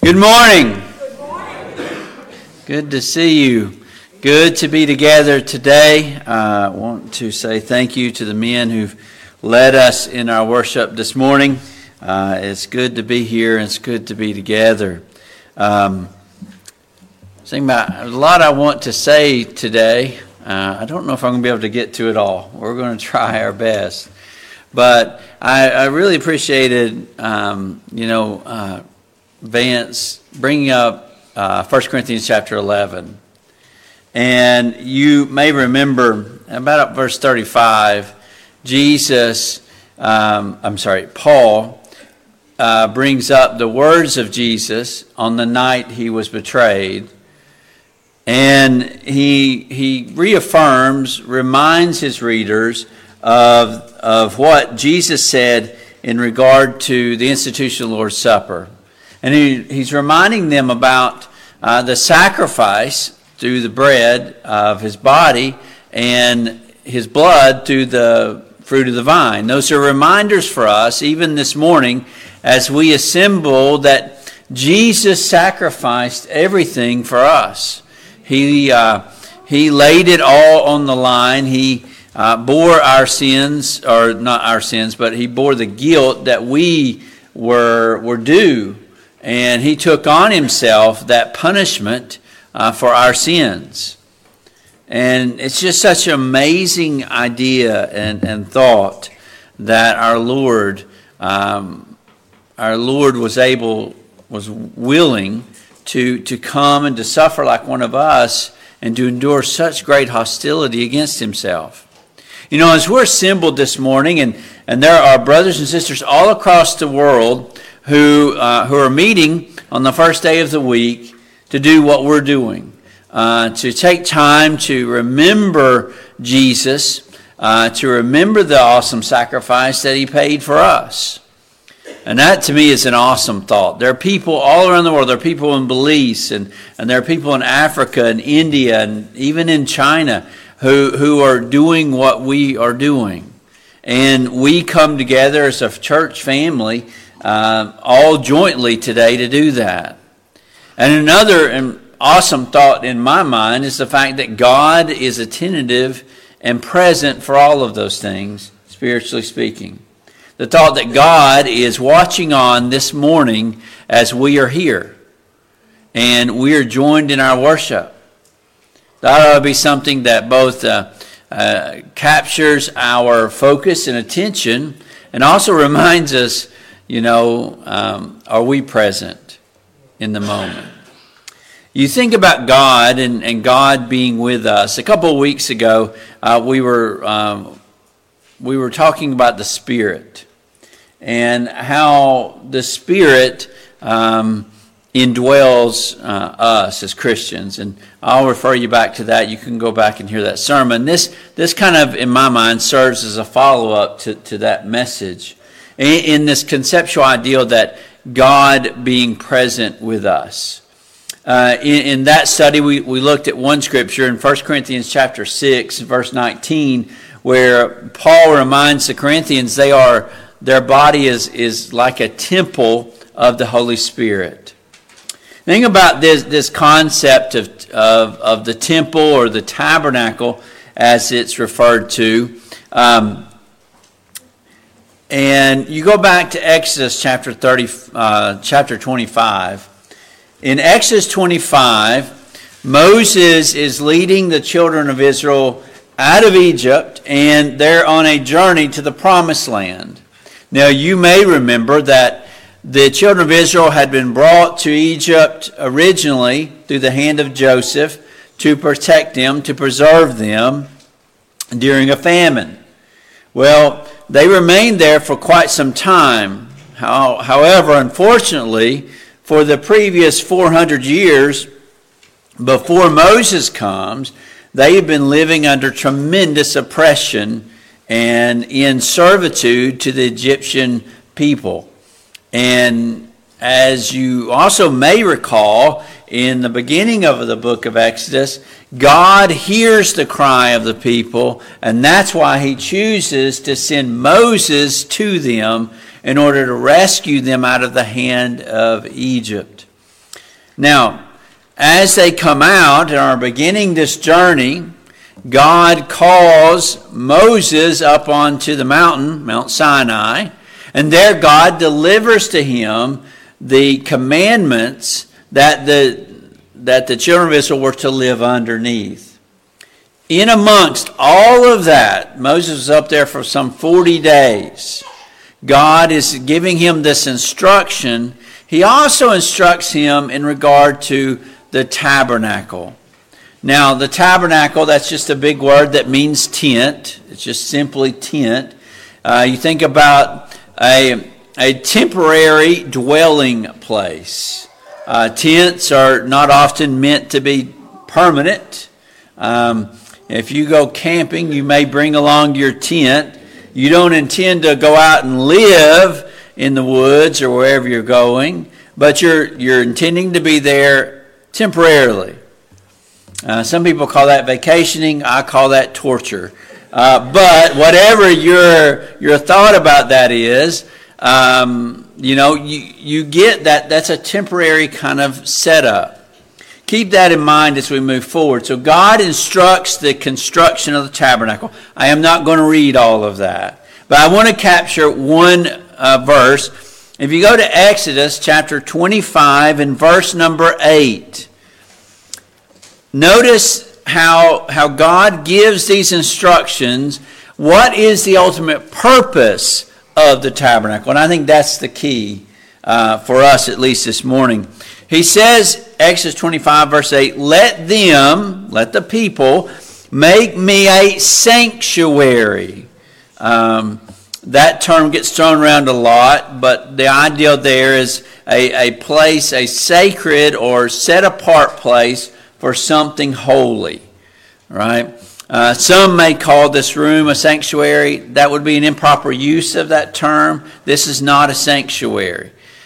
Good morning. Good to see you. Good to be together today. I want to say thank you to the men who've led us in our worship this morning. It's good to be here and it's good to be together. Thinking about a lot I want to say today. I don't know if I'm going to be able to get to it all. We're going to try our best. But I really appreciated, Vance bringing up 1 Corinthians chapter 11. And you may remember about verse 35, Paul brings up the words of Jesus on the night he was betrayed. And he reminds his readers of what Jesus said in regard to the institution of the Lord's Supper. And he's reminding them about the sacrifice through the bread of his body and his blood through the fruit of the vine. Those are reminders for us, even this morning, as we assemble, that Jesus sacrificed everything for us. He laid it all on the line. He bore our sins, or not our sins, but he bore the guilt that we were due. And he took on himself that punishment for our sins. And it's just such an amazing idea and thought that our Lord was willing to come and to suffer like one of us and to endure such great hostility against himself. You know, as we're assembled this morning, and there are brothers and sisters all across the world who are meeting on the first day of the week to do what we're doing, to take time to remember Jesus, to remember the awesome sacrifice that he paid for us. And that to me is an awesome thought. There are people all around the world. There are people in Belize, and there are people in Africa and India and even in China who are doing what we are doing. And we come together as a church family all jointly today to do that. And another awesome thought in my mind is the fact that God is attentive and present for all of those things, spiritually speaking. The thought that God is watching on this morning as we are here and we are joined in our worship. That ought to be something that both captures our focus and attention and also reminds us, are we present in the moment? You think about God and God being with us. A couple of weeks ago, we were talking about the Spirit and how the Spirit indwells us as Christians. And I'll refer you back to that. You can go back and hear that sermon. This kind of, in my mind, serves as a follow-up to that message in this conceptual ideal that God being present with us. In that study, we looked at one scripture in 1 Corinthians chapter 6, verse 19, where Paul reminds the Corinthians their body is like a temple of the Holy Spirit. Think about this concept of the temple or the tabernacle as it's referred to. And you go back to Exodus chapter 25. In Exodus 25, Moses is leading the children of Israel out of Egypt, and they're on a journey to the Promised Land. Now, you may remember that the children of Israel had been brought to Egypt originally through the hand of Joseph to protect them, to preserve them during a famine. Well, they remained there for quite some time. However, unfortunately, for the previous 400 years before Moses comes, they have been living under tremendous oppression and in servitude to the Egyptian people. And as you also may recall, in the beginning of the book of Exodus, God hears the cry of the people, and that's why he chooses to send Moses to them in order to rescue them out of the hand of Egypt. Now, as they come out and are beginning this journey, God calls Moses up onto the mountain, Mount Sinai, and there God delivers to him the commandments that the children of Israel were to live underneath. In amongst all of that, Moses was up there for some 40 days. God is giving him this instruction. He also instructs him in regard to the tabernacle. Now, the tabernacle, that's just a big word that means tent. It's just simply tent. You think about a temporary dwelling place. Tents are not often meant to be permanent. If you go camping, you may bring along your tent. You don't intend to go out and live in the woods or wherever you're going, but you're intending to be there temporarily. Some people call that vacationing. I call that torture. But whatever your thought about that is, you get that that's a temporary kind of setup. Keep that in mind as we move forward. So God instructs the construction of the tabernacle. I am not going to read all of that, but I want to capture one verse. If you go to Exodus chapter 25 and verse number 8, notice how God gives these instructions. What is the ultimate purpose of the tabernacle? And I think that's the key for us, at least this morning. He says, Exodus 25, verse 8, let the people, make me a sanctuary. That term gets thrown around a lot, but the idea there is a place, a sacred or set-apart place for something holy, right? Some may call this room a sanctuary. That would be an improper use of that term. This is not a sanctuary.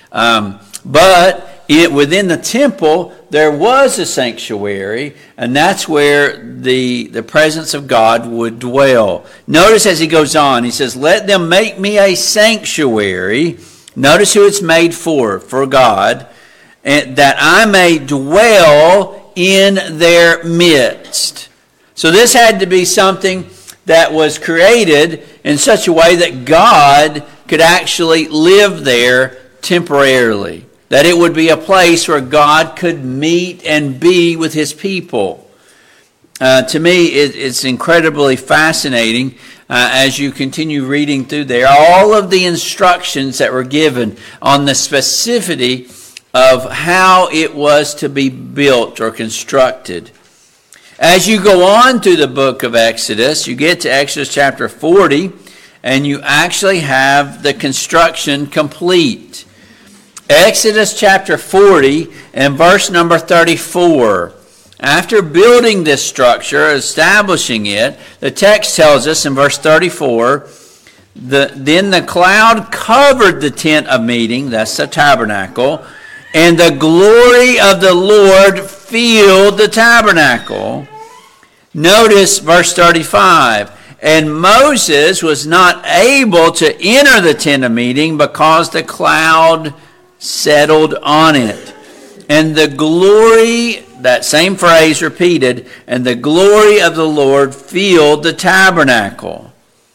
But within the temple, there was a sanctuary, and that's where the presence of God would dwell. Notice as he goes on, he says, let them make me a sanctuary. Notice who it's made for God, and that I may dwell in their midst. So this had to be something that was created in such a way that God could actually live there temporarily. That it would be a place where God could meet and be with his people. To me, it's incredibly fascinating as you continue reading through there. All of the instructions that were given on the specificity of how it was to be built or constructed. As you go on through the book of Exodus, you get to Exodus chapter 40, and you actually have the construction complete. Exodus chapter 40 and verse number 34. After building this structure, establishing it, the text tells us in verse 34, then the cloud covered the tent of meeting, that's the tabernacle, and the glory of the Lord filled the tabernacle. Notice verse 35. And Moses was not able to enter the tent of meeting because the cloud settled on it. And the glory, that same phrase repeated, and the glory of the Lord filled the tabernacle.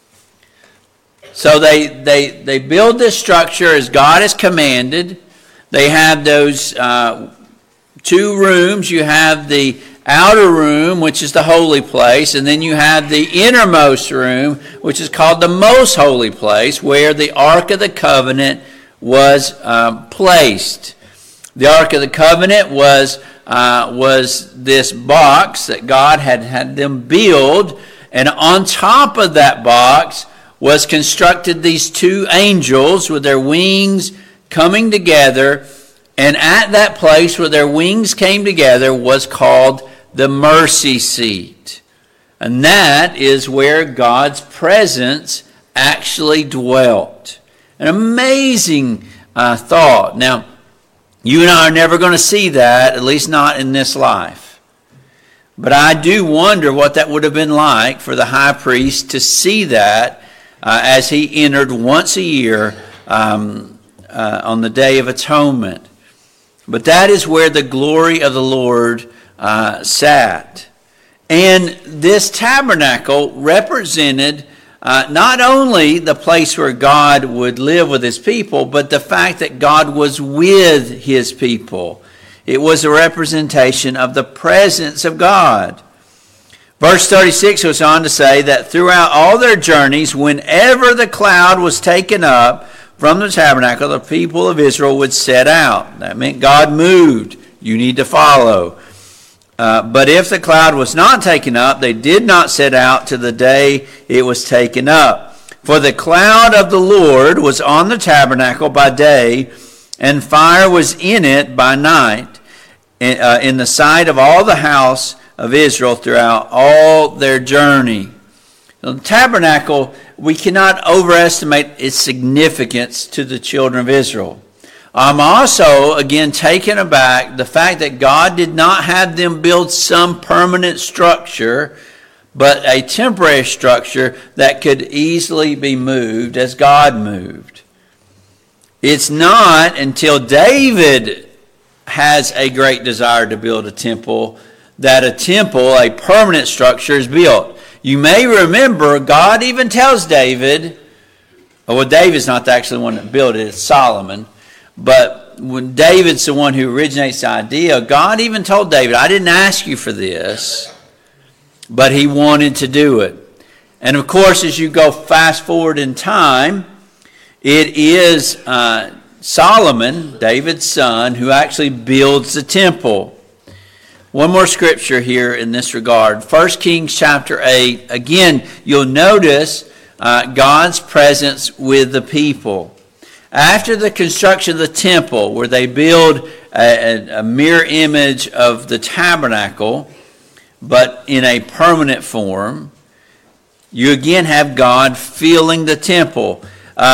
So they build this structure as God has commanded. They have those two rooms. You have the outer room, which is the holy place, and then you have the innermost room, which is called the most holy place, where the Ark of the Covenant was placed. The Ark of the Covenant was this box that God had them build, and on top of that box was constructed these two angels with their wings coming together, and at that place where their wings came together was called the mercy seat. And that is where God's presence actually dwelt. An amazing thought. Now, you and I are never going to see that, at least not in this life. But I do wonder what that would have been like for the high priest to see that as he entered once a year on the Day of Atonement. But that is where the glory of the Lord sat. And this tabernacle represented not only the place where God would live with his people, but the fact that God was with his people. It was a representation of the presence of God. Verse 36 goes on to say that throughout all their journeys, whenever the cloud was taken up from the tabernacle, the people of Israel would set out. That meant God moved. You need to follow. But if the cloud was not taken up, they did not set out to the day it was taken up. For the cloud of the Lord was on the tabernacle by day, and fire was in it by night, in the sight of all the house of Israel throughout all their journey. The tabernacle, we cannot overestimate its significance to the children of Israel. I'm also, again, taken aback the fact that God did not have them build some permanent structure, but a temporary structure that could easily be moved as God moved. It's not until David has a great desire to build a temple that a temple, a permanent structure, is built. You may remember God even tells David, well, David's not actually the one that built it, it's Solomon. But when David's the one who originates the idea, God even told David, I didn't ask you for this, but he wanted to do it. And of course, as you go fast forward in time, it is Solomon, David's son, who actually builds the temple. One more scripture here in this regard. 1 Kings chapter 8. Again, you'll notice God's presence with the people. After the construction of the temple, where they build a mirror image of the tabernacle, but in a permanent form, you again have God filling the temple.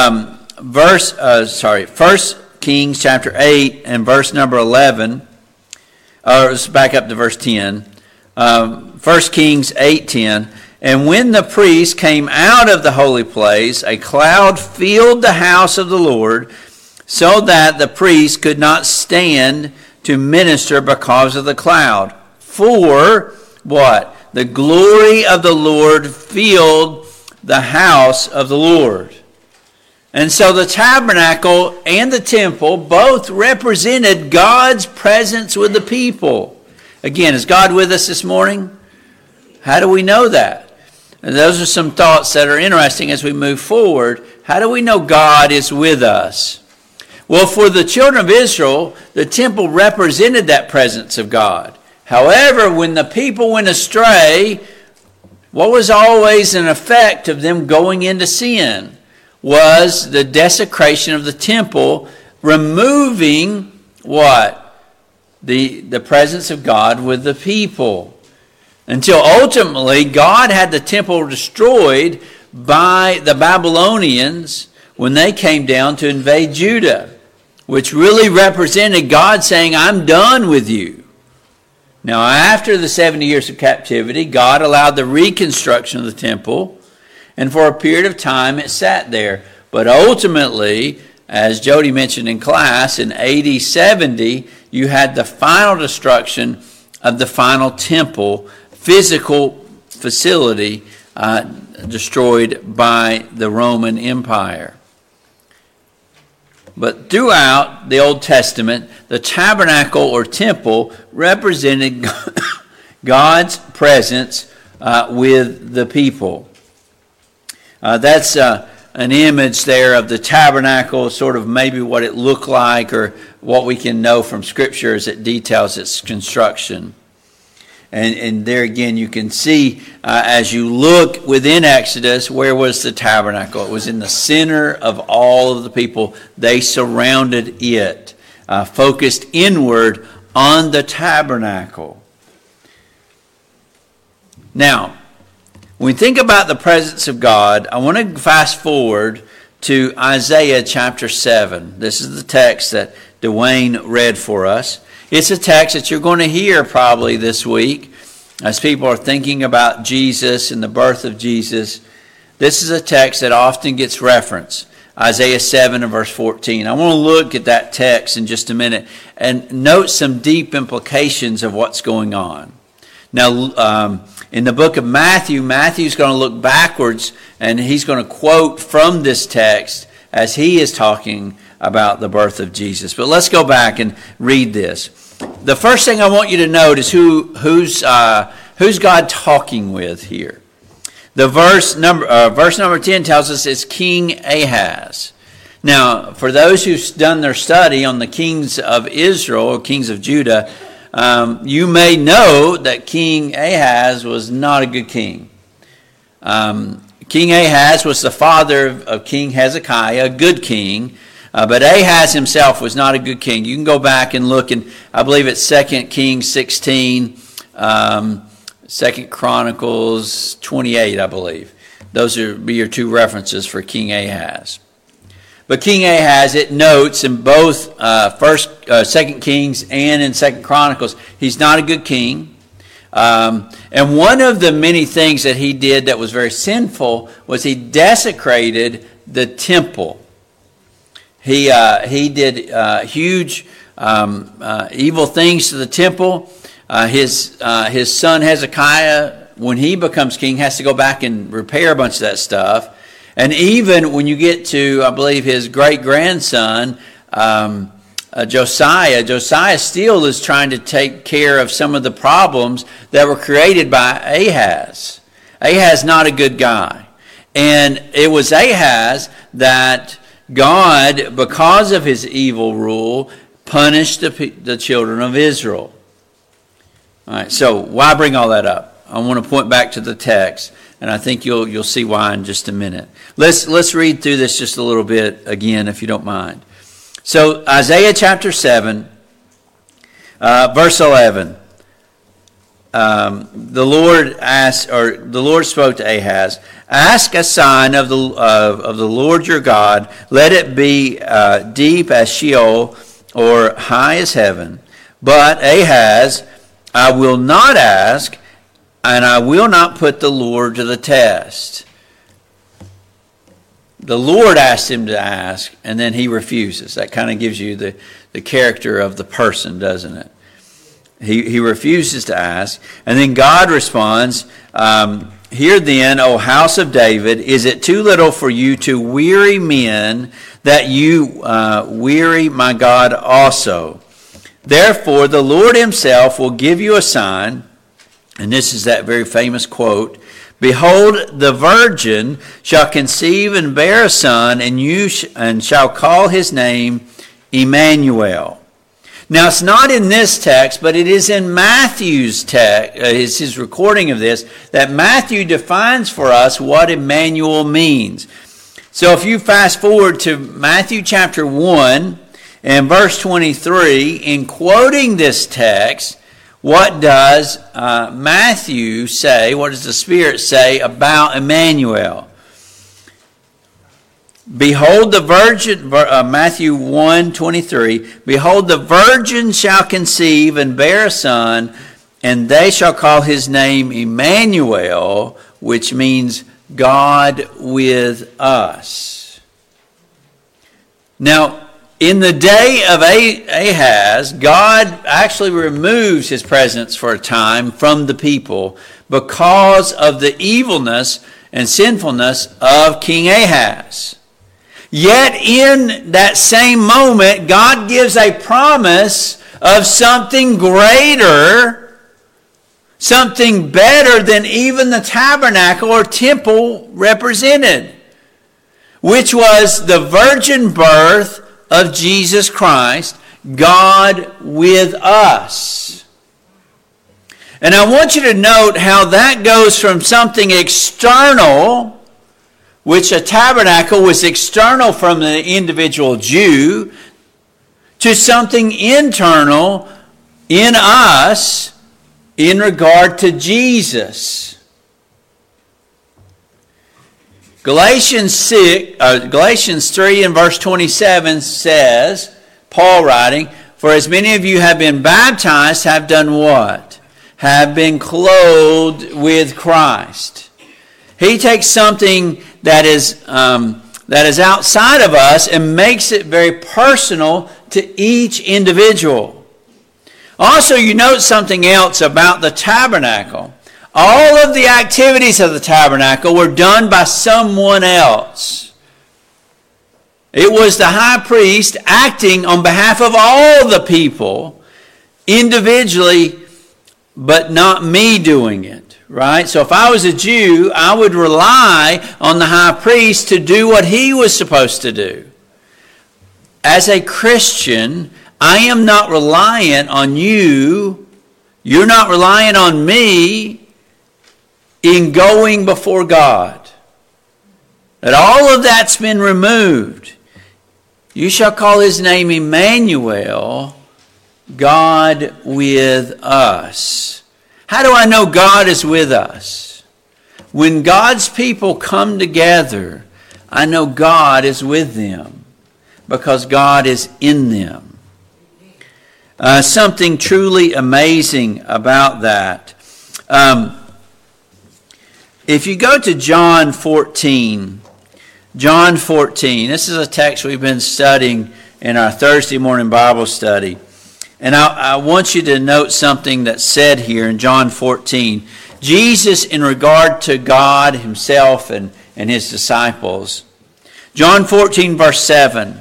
1 Kings chapter 8 and verse number 11. Let's back up to verse 10. 1 Kings 8:10. And when the priests came out of the holy place, a cloud filled the house of the Lord, so that the priests could not stand to minister because of the cloud. For what? The glory of the Lord filled the house of the Lord. And so the tabernacle and the temple both represented God's presence with the people. Again, is God with us this morning? How do we know that? And those are some thoughts that are interesting as we move forward. How do we know God is with us? Well, for the children of Israel, the temple represented that presence of God. However, when the people went astray, what was always an effect of them going into sin was the desecration of the temple, removing what? The presence of God with the people. Until ultimately, God had the temple destroyed by the Babylonians when they came down to invade Judah, which really represented God saying, I'm done with you. Now, after the 70 years of captivity, God allowed the reconstruction of the temple, and for a period of time it sat there. But ultimately, as Jody mentioned in class, in AD 70, you had the final destruction of the final temple, physical facility destroyed by the Roman Empire. But throughout the Old Testament, the tabernacle or temple represented God's presence with the people. That's an image there of the tabernacle, sort of maybe what it looked like or what we can know from Scripture as it details its construction. And there again, you can see as you look within Exodus, where was the tabernacle? It was in the center of all of the people. They surrounded it, focused inward on the tabernacle. Now, when we think about the presence of God, I want to fast forward to Isaiah chapter 7. This is the text that Dwayne read for us. It's a text that you're going to hear probably this week as people are thinking about Jesus and the birth of Jesus. This is a text that often gets referenced. Isaiah 7 and verse 14. I want to look at that text in just a minute and note some deep implications of what's going on. Now, in the book of Matthew, Matthew's going to look backwards, and he's going to quote from this text as he is talking about the birth of Jesus. But let's go back and read this. The first thing I want you to note is who's God talking with here. The verse number 10 tells us it's King Ahaz. Now, for those who've done their study on the kings of Israel or kings of Judah, you may know that King Ahaz was not a good king. King Ahaz was the father of King Hezekiah, a good king, but Ahaz himself was not a good king. You can go back and look, and I believe it's 2 Kings 16, 2 Chronicles 28, I believe. Those would be your two references for King Ahaz. But King Ahaz, it notes in both 2 Kings and in 2 Chronicles, he's not a good king. And one of the many things that he did that was very sinful was he desecrated the temple. He did huge evil things to the temple. His son Hezekiah, when he becomes king, has to go back and repair a bunch of that stuff. And even when you get to, I believe, his great-grandson, Josiah still is trying to take care of some of the problems that were created by Ahaz. Ahaz not a good guy. And it was Ahaz that God, because of his evil rule, punished the children of Israel. All right, so why bring all that up? I want to point back to the text, and I think you'll see why in just a minute. Let's read through this just a little bit again, if you don't mind. So Isaiah chapter 7, verse 11. The Lord spoke to Ahaz, "Ask a sign of the Lord your God. Let it be deep as Sheol or high as heaven. But Ahaz, I will not ask, and I will not put the Lord to the test." The Lord asked him to ask, and then he refuses. That kind of gives you the character of the person, doesn't it? He refuses to ask. And then God responds, "Hear then, O house of David, is it too little for you to weary men that you weary my God also? Therefore the Lord himself will give you a sign." And this is that very famous quote. "Behold, the virgin shall conceive and bear a son, and shall call his name Emmanuel." Now, it's not in this text, but it is in Matthew's text, it's his recording of this, that Matthew defines for us what Emmanuel means. So if you fast forward to Matthew chapter 1 and verse 23, in quoting this text, what does Matthew say? What does the Spirit say about Emmanuel? Behold the virgin, Matthew 1:23. "Behold the virgin shall conceive and bear a son, and they shall call his name Emmanuel," which means God with us. Now, in the day of Ahaz, God actually removes his presence for a time from the people because of the evilness and sinfulness of King Ahaz. Yet in that same moment, God gives a promise of something greater, something better than even the tabernacle or temple represented, which was the virgin birth of Jesus Christ, God with us. And I want you to note how that goes from something external, which a tabernacle was external from the individual Jew, to something internal in us in regard to Jesus. Galatians 3 and verse 27 says, Paul writing, "For as many of you have been baptized have done what? Have been clothed with Christ." He takes something that is that is outside of us and makes it very personal to each individual. Also, you note something else about the tabernacle. All of the activities of the tabernacle were done by someone else. It was the high priest acting on behalf of all the people individually, but not me doing it, right? So if I was a Jew, I would rely on the high priest to do what he was supposed to do. As a Christian, I am not reliant on you. You're not reliant on me in going before God. That all of that's been removed. You shall call his name Emmanuel, God with us. How do I know God is with us? When God's people come together, I know God is with them because God is in them. Something truly amazing about that. If you go to John 14, this is a text we've been studying in our Thursday morning Bible study. And I want you to note something that's said here in John 14. Jesus, in regard to God himself and his disciples. John 14, verse 7.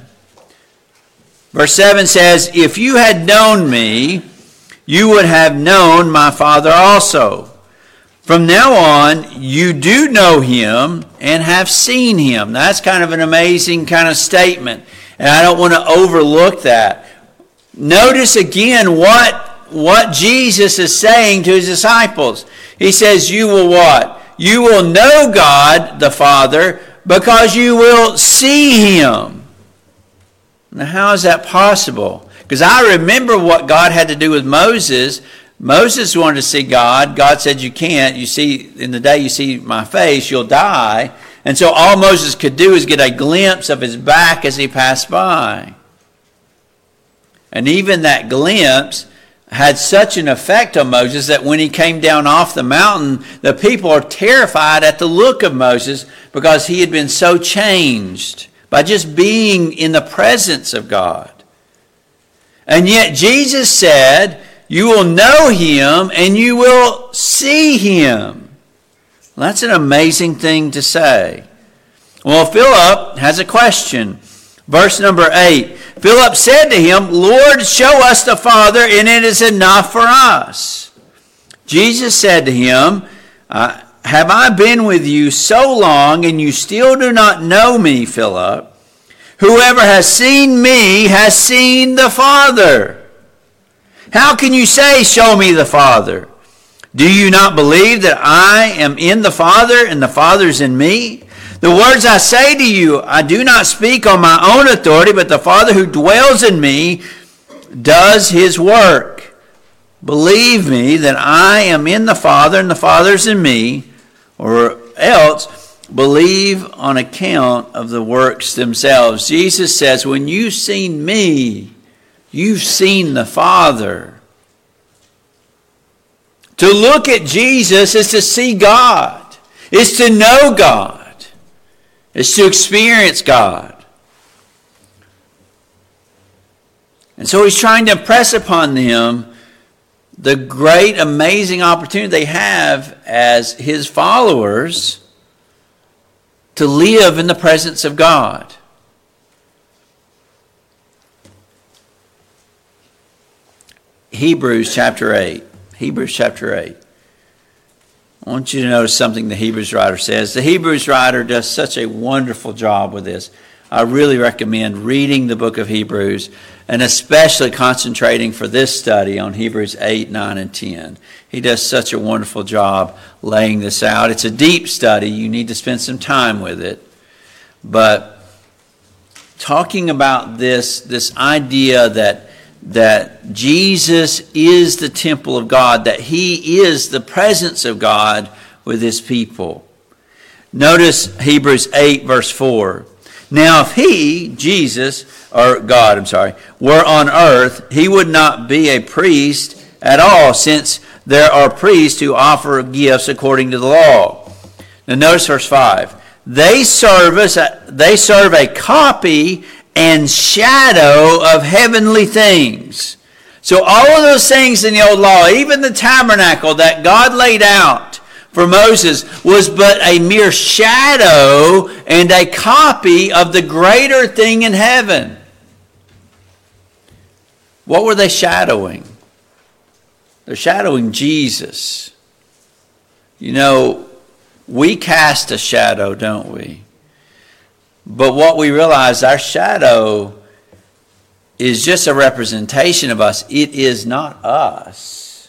Verse 7 says, "If you had known me, you would have known my Father also. From now on, you do know him and have seen him." That's kind of an amazing kind of statement. And I don't want to overlook that. Notice again what Jesus is saying to his disciples. He says, you will what? You will know God the Father because you will see him. Now how is that possible? Because I remember what God had to do with Moses. Moses wanted to see God. God said, you can't. You see, in the day you see my face, you'll die. And so all Moses could do is get a glimpse of his back as he passed by. And even that glimpse had such an effect on Moses that when he came down off the mountain, the people are terrified at the look of Moses because he had been so changed by just being in the presence of God. And yet Jesus said, you will know him and you will see him. Well, that's an amazing thing to say. Well, Philip has a question. Verse number 8. Philip said to him, Lord, show us the Father, and it is enough for us. Jesus said to him, have I been with you so long, and you still do not know me, Philip? Whoever has seen me has seen the Father. How can you say, show me the Father? Do you not believe that I am in the Father and the Father's in me? The words I say to you, I do not speak on my own authority, but the Father who dwells in me does his work. Believe me that I am in the Father and the Father's in me, or else believe on account of the works themselves. Jesus says, when you've seen me, you've seen the Father. To look at Jesus is to see God. Is to know God. Is to experience God. And so he's trying to impress upon them the great, amazing opportunity they have as his followers to live in the presence of God. Hebrews chapter 8. Hebrews chapter 8. I want you to notice something the Hebrews writer says. The Hebrews writer does such a wonderful job with this. I really recommend reading the book of Hebrews and especially concentrating for this study on Hebrews 8, 9, and 10. He does such a wonderful job laying this out. It's a deep study. You need to spend some time with it. But talking about this idea that Jesus is the temple of God, that he is the presence of God with his people. Notice Hebrews 8, verse 4. Now if he, Jesus, or God, were on earth, he would not be a priest at all, since there are priests who offer gifts according to the law. Now notice verse 5. they serve a copy and shadow of heavenly things. So all of those things in the old law, even the tabernacle that God laid out for Moses, was but a mere shadow and a copy of the greater thing in heaven. What were they shadowing? They're shadowing Jesus. You know, we cast a shadow, don't we? But what we realize, our shadow is just a representation of us. It is not us.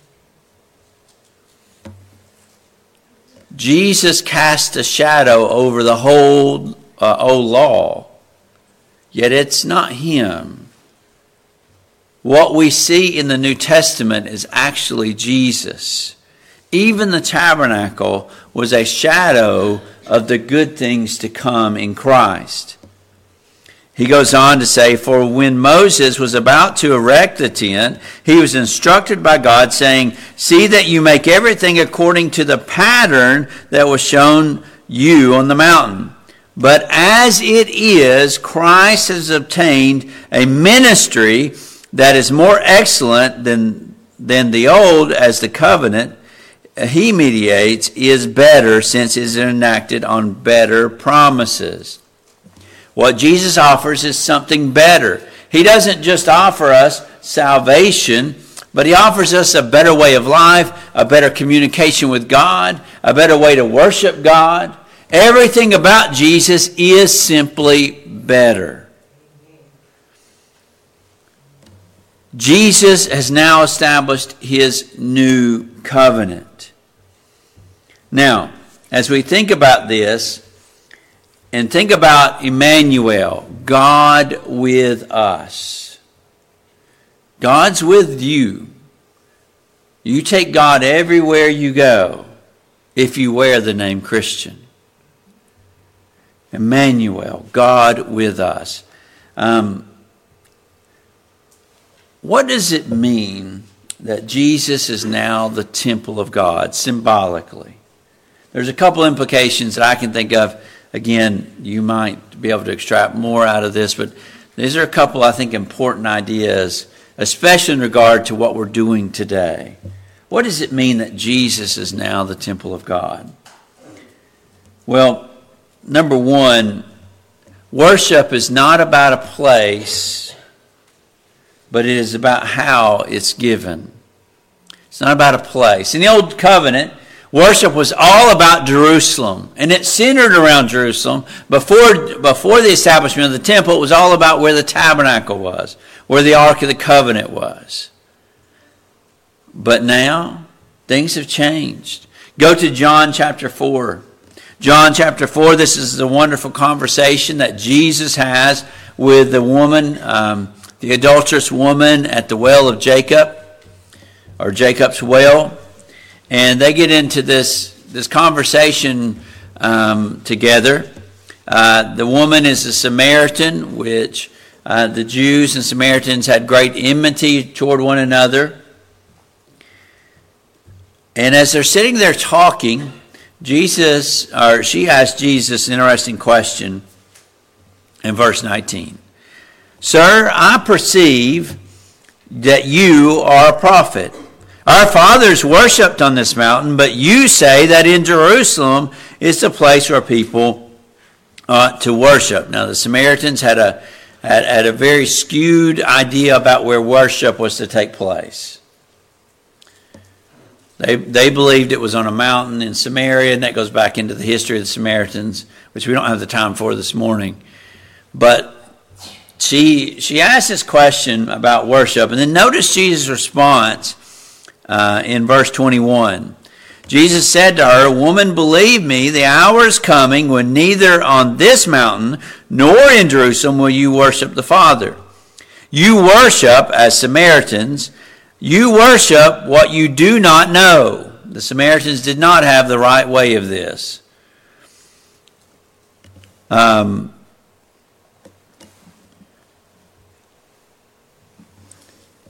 Jesus cast a shadow over the whole old law, yet it's not him. What we see in the New Testament is actually Jesus. Even the tabernacle was a shadow of the good things to come in Christ. He goes on to say, for when Moses was about to erect the tent, he was instructed by God, saying, see that you make everything according to the pattern that was shown you on the mountain. But as it is, Christ has obtained a ministry that is more excellent than the old, as the covenant he mediates is better, since it is enacted on better promises. What Jesus offers is something better. He doesn't just offer us salvation, but he offers us a better way of life, a better communication with God, a better way to worship God. Everything about Jesus is simply better. Jesus has now established his new covenant. Now, as we think about this, and think about Emmanuel, God with us. God's with you. You take God everywhere you go if you wear the name Christian. Emmanuel, God with us. What does it mean that Jesus is now the temple of God, symbolically? There's a couple implications that I can think of. Again, you might be able to extract more out of this, but these are a couple, I think, important ideas, especially in regard to what we're doing today. What does it mean that Jesus is now the temple of God? Well, number one, worship is not about a place, but it is about how it's given. It's not about a place. In the Old Covenant, worship was all about Jerusalem, and it centered around Jerusalem. Before the establishment of the temple, it was all about where the tabernacle was, where the Ark of the Covenant was. But now, things have changed. Go to John chapter 4. John chapter 4, this is the wonderful conversation that Jesus has with the woman, the adulterous woman at the well of Jacob, or Jacob's well. And they get into this conversation together. The woman is a Samaritan, which the Jews and Samaritans had great enmity toward one another. And as they're sitting there talking, she asked Jesus an interesting question in verse 19. Sir, I perceive that you are a prophet. Our fathers worshipped on this mountain, but you say that in Jerusalem is the place where people ought to worship. Now, the Samaritans had a very skewed idea about where worship was to take place. They believed it was on a mountain in Samaria, and that goes back into the history of the Samaritans, which we don't have the time for this morning. But she asked this question about worship, and then notice Jesus' response in verse 21. Jesus said to her, Woman, believe me, the hour is coming when neither on this mountain nor in Jerusalem will you worship the Father. You worship as Samaritans. You worship what you do not know. The Samaritans did not have the right way of this.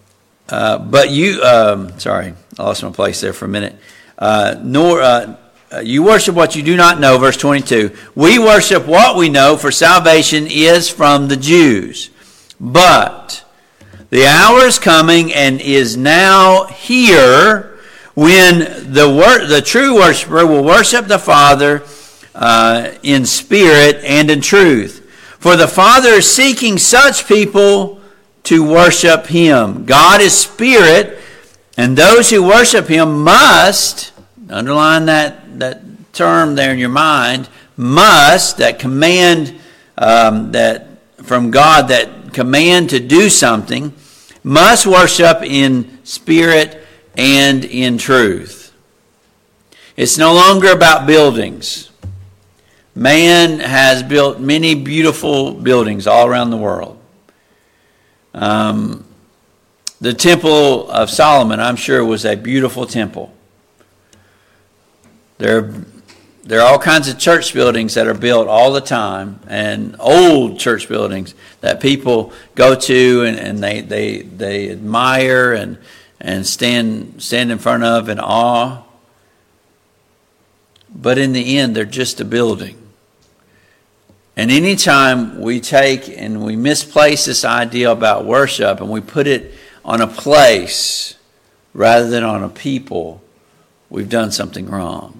But you, sorry, I lost my place there for a minute. you worship what you do not know, verse 22. We worship what we know, for salvation is from the Jews. But the hour is coming and is now here when the true worshiper will worship the Father in spirit and in truth. For the Father is seeking such people to worship him. God is spirit, and those who worship him must, underline that term there in your mind, must, that command that from God, that command to do something, must worship in spirit and in truth. It's no longer about buildings. Man has built many beautiful buildings all around the world. The Temple of Solomon, I'm sure, was a beautiful temple. There are all kinds of church buildings that are built all the time, and old church buildings that people go to and they admire and stand in front of in awe. But in the end, they're just a building. And anytime we take and we misplace this idea about worship and we put it on a place rather than on a people, we've done something wrong.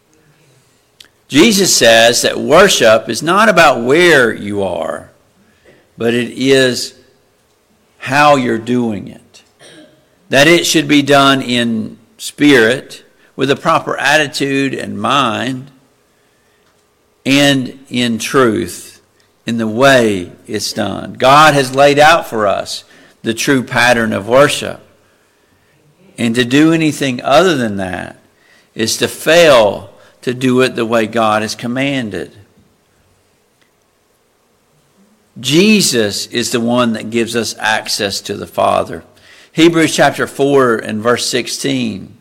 Jesus says that worship is not about where you are, but it is how you're doing it. That it should be done in spirit, with a proper attitude and mind, and in truth, in the way it's done. God has laid out for us the true pattern of worship. And to do anything other than that is to fail to do it the way God has commanded. Jesus is the one that gives us access to the Father. Hebrews chapter 4 and verse 16.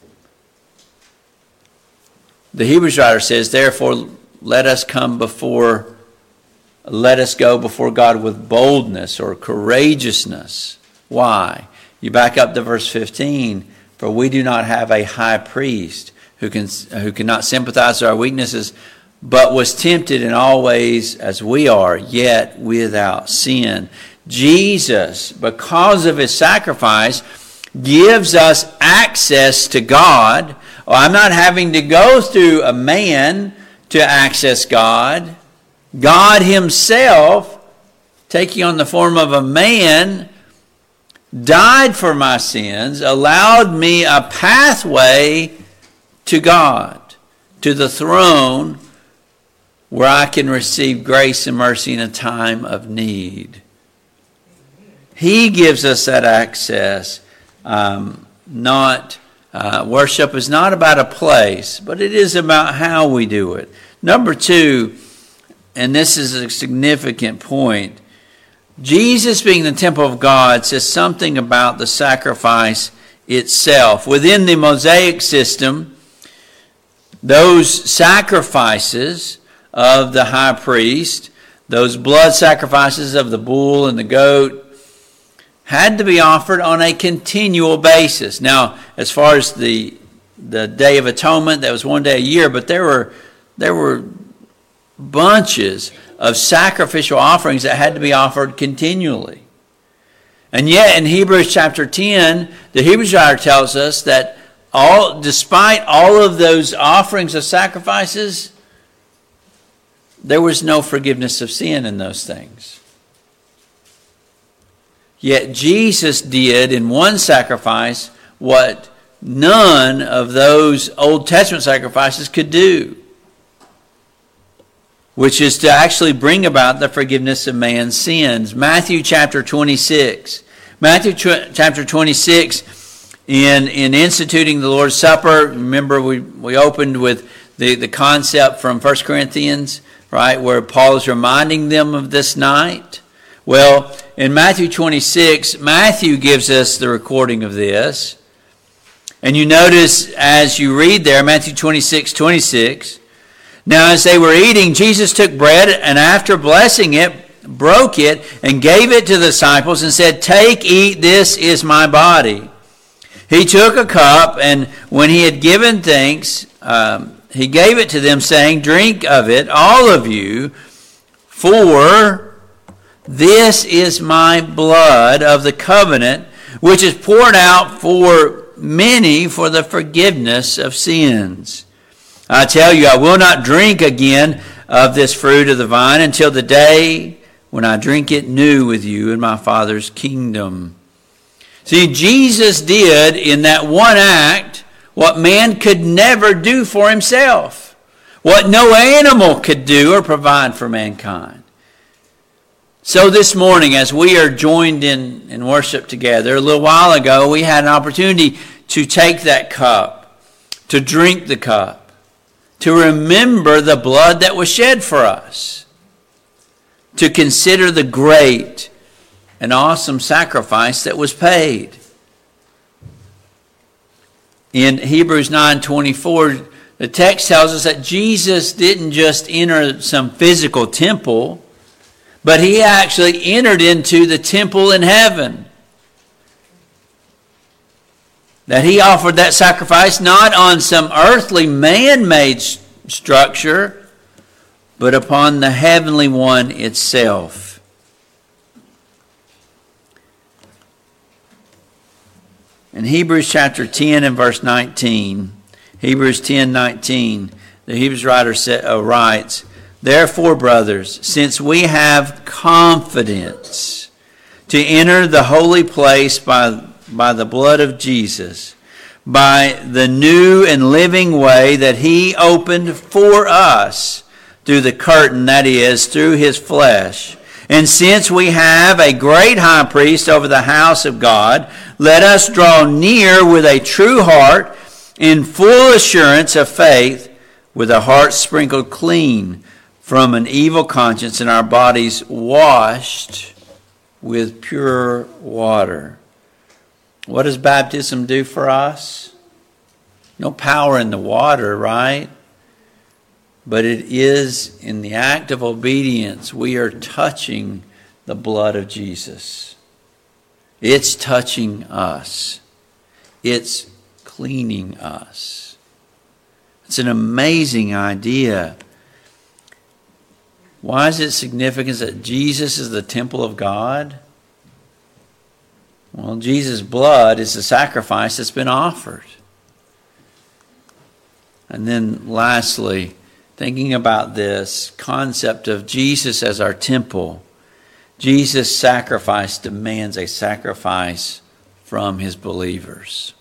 The Hebrews writer says, therefore, let us go before God with boldness or courageousness. Why? You back up to verse 15. For we do not have a high priest who cannot sympathize with our weaknesses, but was tempted in all ways as we are, yet without sin. Jesus, because of his sacrifice, gives us access to God. I'm not having to go through a man to access God. God himself, taking on the form of a man, died for my sins, allowed me a pathway to God, to the throne where I can receive grace and mercy in a time of need. He gives us that access. Worship is not about a place, but it is about how we do it. Number two, and this is a significant point, Jesus being the temple of God says something about the sacrifice itself. Within the Mosaic system, those sacrifices of the high priest, those blood sacrifices of the bull and the goat, had to be offered on a continual basis. Now, as far as the Day of Atonement, that was one day a year, but there were bunches of sacrificial offerings that had to be offered continually. And yet in Hebrews chapter 10, the Hebrews writer tells us that despite all of those offerings of sacrifices, there was no forgiveness of sin in those things. Yet Jesus did in one sacrifice what none of those Old Testament sacrifices could do, which is to actually bring about the forgiveness of man's sins. Matthew chapter 26. Matthew chapter 26, in instituting the Lord's Supper, remember we opened with the concept from 1 Corinthians, right, where Paul is reminding them of this night. Well, in Matthew 26, Matthew gives us the recording of this. And you notice as you read there, Matthew 26:26, now as they were eating, Jesus took bread and after blessing it, broke it and gave it to the disciples and said, take, eat, this is my body. He took a cup and when he had given thanks, he gave it to them, saying, "Drink of it, all of you, for this is my blood of the covenant, which is poured out for many for the forgiveness of sins. I tell you, I will not drink again of this fruit of the vine until the day when I drink it new with you in my Father's kingdom." See, Jesus did in that one act what man could never do for himself, what no animal could do or provide for mankind. So this morning, as we are joined in worship together, a little while ago, we had an opportunity to take that cup, to drink the cup, to remember the blood that was shed for us, to consider the great and awesome sacrifice that was paid. In Hebrews 9:24, the text tells us that Jesus didn't just enter some physical temple, but he actually entered into the temple in heaven. That he offered that sacrifice not on some earthly man-made structure, but upon the heavenly one itself. In Hebrews chapter 10 and verse 19, Hebrews 10:19, the Hebrews writer writes, "Therefore, brothers, since we have confidence to enter the holy place by the blood of Jesus, by the new and living way that he opened for us through the curtain, that is, through his flesh. And since we have a great high priest over the house of God, let us draw near with a true heart in full assurance of faith, with a heart sprinkled clean from an evil conscience and our bodies washed with pure water." What does baptism do for us? No power in the water, right? But it is in the act of obedience we are touching the blood of Jesus. It's touching us. It's cleaning us. It's an amazing idea. Why is it significant that Jesus is the temple of God? Well, Jesus' blood is the sacrifice that's been offered. And then lastly, thinking about this concept of Jesus as our temple, Jesus' sacrifice demands a sacrifice from his believers.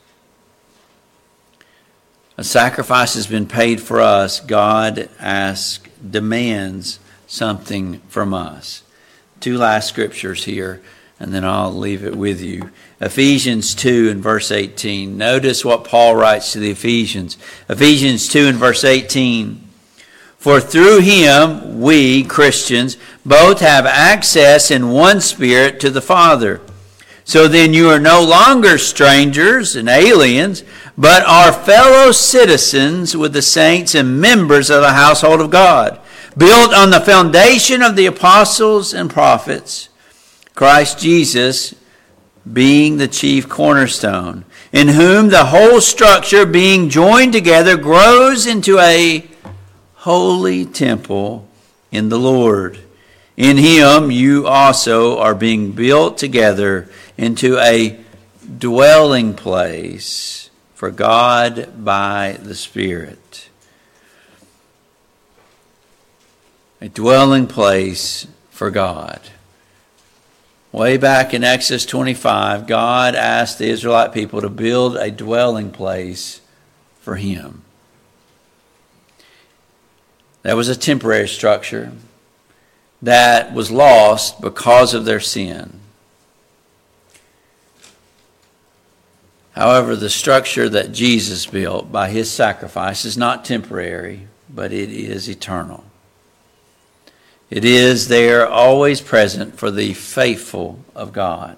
A sacrifice has been paid for us. God demands something from us. Two last scriptures here, and then I'll leave it with you. Ephesians 2 and verse 18. Notice what Paul writes to the Ephesians. Ephesians 2 and verse 18. "For through him, we, Christians, both have access in one Spirit to the Father. So then you are no longer strangers and aliens, but are fellow citizens with the saints and members of the household of God, built on the foundation of the apostles and prophets, Christ Jesus being the chief cornerstone, in whom the whole structure being joined together grows into a holy temple in the Lord. In him you also are being built together into a dwelling place for God by the Spirit." A dwelling place for God. Way back in Exodus 25, God asked the Israelite people to build a dwelling place for him. That was a temporary structure that was lost because of their sin. However, the structure that Jesus built by his sacrifice is not temporary, but it is eternal. It is there, always present for the faithful of God.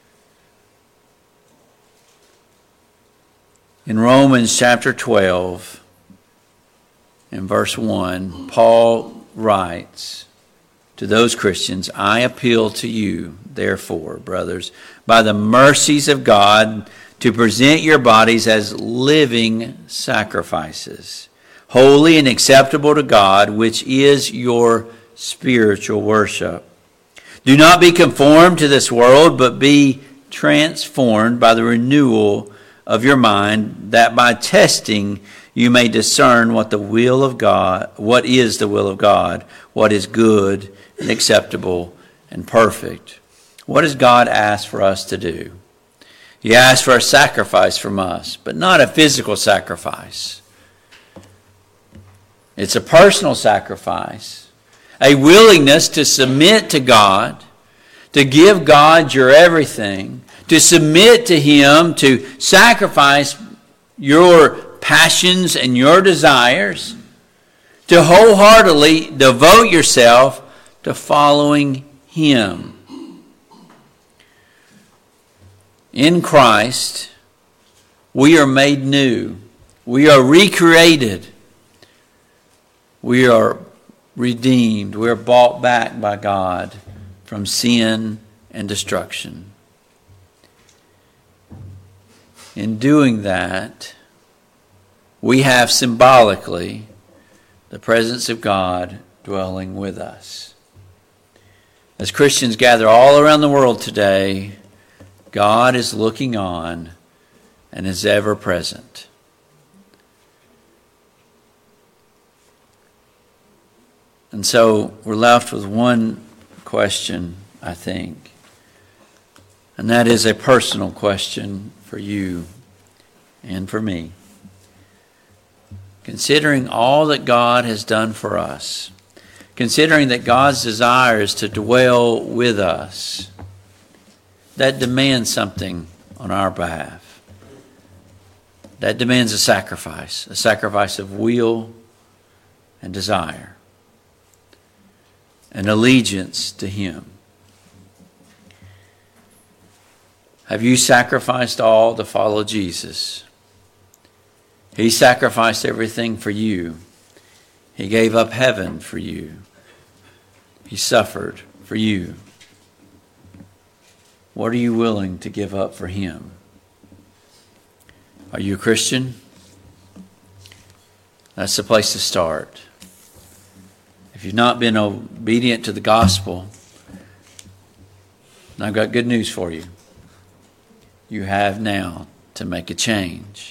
In Romans chapter 12, in verse 1, Paul writes to those Christians, "I appeal to you, therefore, brothers, by the mercies of God, to present your bodies as living sacrifices, holy and acceptable to God, which is your spiritual worship. Do not be conformed to this world, but be transformed by the renewal of your mind, that by testing you may discern what the will of God, what is the will of God, what is good and acceptable and perfect. What does God ask for us to do? He asks for a sacrifice from us, but not a physical sacrifice. It's a personal sacrifice, a willingness to submit to God, to give God your everything, to submit to Him, to sacrifice your passions and your desires, to wholeheartedly devote yourself to following Him. In Christ, we are made new. We are recreated. We are redeemed. We are bought back by God from sin and destruction. In doing that, we have symbolically the presence of God dwelling with us. As Christians gather all around the world today, God is looking on and is ever present. And so we're left with one question, I think. And that is a personal question for you and for me. Considering all that God has done for us, considering that God's desire is to dwell with us, that demands something on our behalf. That demands a sacrifice of will and desire, an allegiance to Him. Have you sacrificed all to follow Jesus? He sacrificed everything for you. He gave up heaven for you. He suffered for you. What are you willing to give up for Him? Are you a Christian? That's the place to start. If you've not been obedient to the gospel, I've got good news for you. You have now to make a change.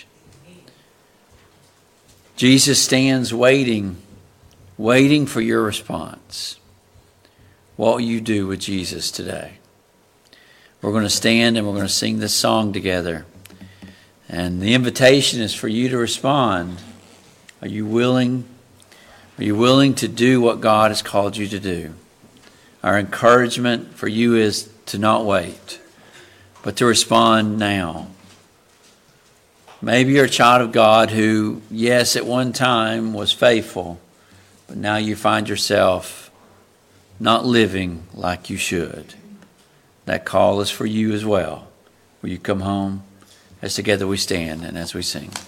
Jesus stands waiting for your response. What will you do with Jesus today? We're going to stand and we're going to sing this song together. And the invitation is for you to respond. Are you willing? Are you willing to do what God has called you to do? Our encouragement for you is to not wait, but to respond now. Maybe you're a child of God who, yes, at one time was faithful, but now you find yourself not living like you should. That call is for you as well. Will you come home as together we stand and as we sing?